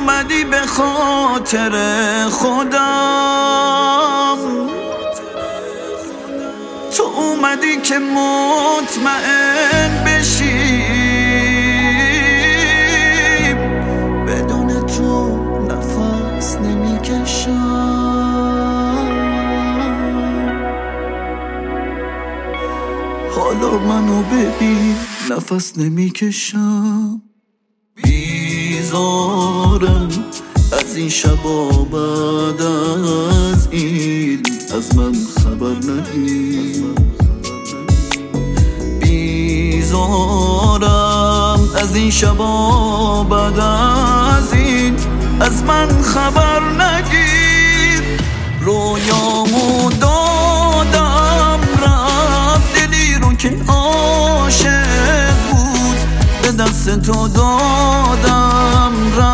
اومدی به خاطر خودم، تو اومدی که مطمئن بشی بدون تو نفس نمیکشم. حالا منو ببین نفس نمیکشم. بیزارم از این شبا بعد از این از من خبر ندید. بیزارم از این شبا بعد از این از من خبر نگیر. رویامو دادم رفت، دلی رو که عاشق بود به دست تو دادم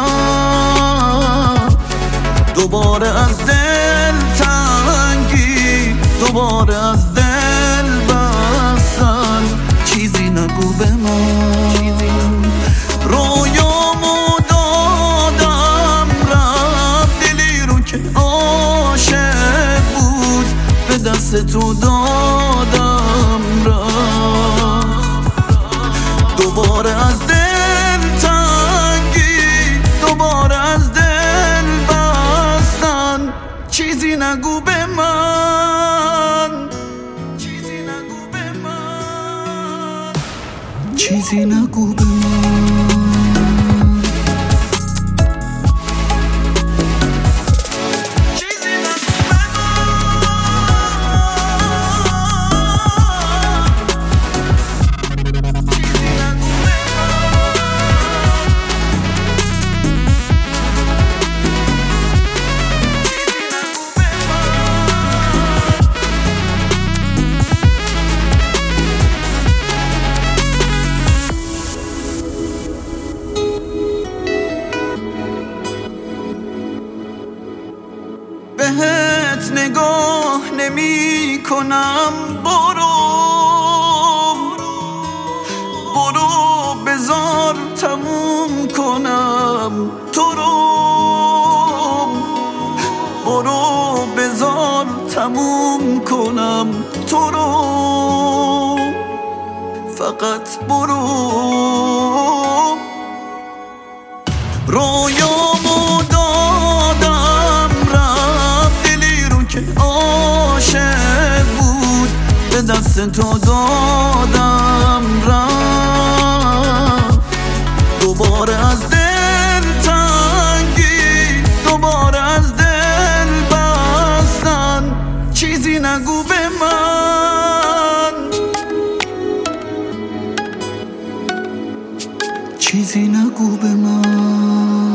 رفت. دوباره از دل تنگی، دوباره از دل بستن، چیزی نگو به من. رویامو دادم رفت، دلی رو که عاشق بود به دست تو دادم رفت. دوباره از دل تنگی، دوباره از دل بستن، چیزی نگو به من، چیزی نگو به من، چیزی نگو به من. بهت نگاه نمی کنم، برو برو بذار تموم کنم تو رو، برو بذار تموم کنم تو رو، فقط برو. رویامو دادم رفت، دلی رو که عاشق بود به دست تو دادم رفت. دوباره از دل تنگی، دوباره از دل بستن، چیزی نگو به من، چیزی نگو به من.